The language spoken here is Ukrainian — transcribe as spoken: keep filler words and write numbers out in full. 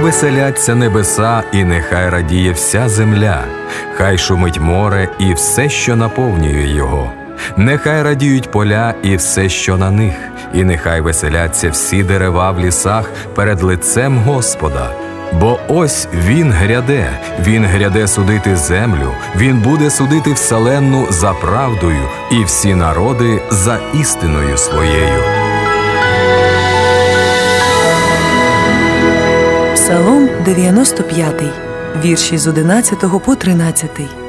веселяться небеса, і нехай радіє вся земля, хай шумить море і все, що наповнює його. Нехай радіють поля і все, що на них, і нехай веселяться всі дерева в лісах перед лицем Господа. Бо ось Він гряде, Він гряде судити землю, Він буде судити вселенну за правдою і всі народи за істиною своєю. Псалом дев'яносто п'ятий, вірші з одинадцятого по тринадцятий.